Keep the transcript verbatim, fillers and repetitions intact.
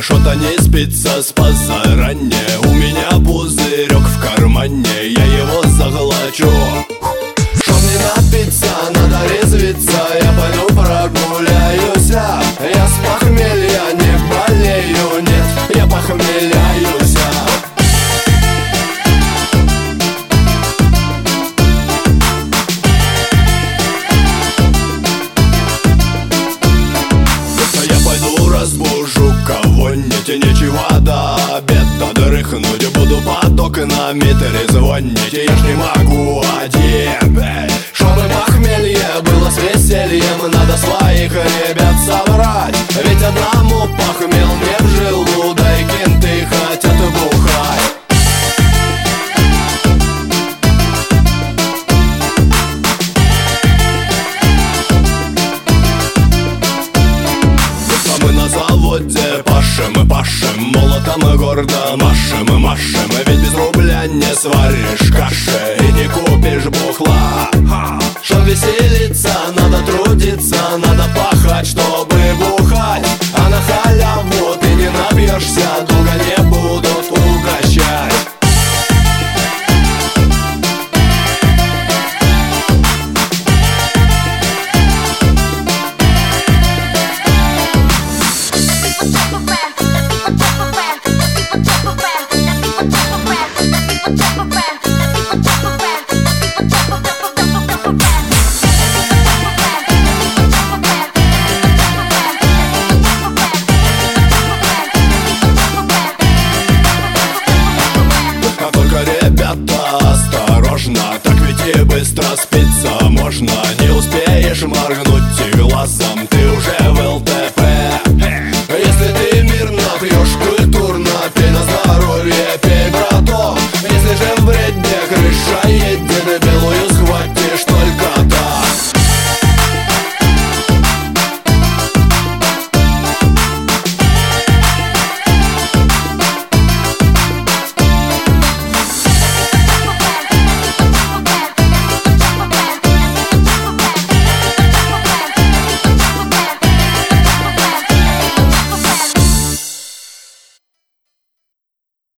что-то не спится с позаранее. У меня пузырек в кармане, я его заглочу. Чтоб не напиться, надо резвиться, я пойду прогуляюсь. Я с похмелья не болею, нет, я похмеляюсь. Разбужу кого-нибудь, нечего до обеда дрыхнуть. Буду под окнами трезвонить, я ж не могу один. Чтобы похмелье было с весельем, надо своих ребят собрать. Ведь одному похмел не в желудок, кенты хотят бухать. На заводе пашем, пашем, молотом гордо машем, машем. Ведь без рубля не сваришь каши и не купишь бухла. Чтоб веселиться, надо трудиться, надо пахать, чтобы бухать. А на халяву ты не набьешься.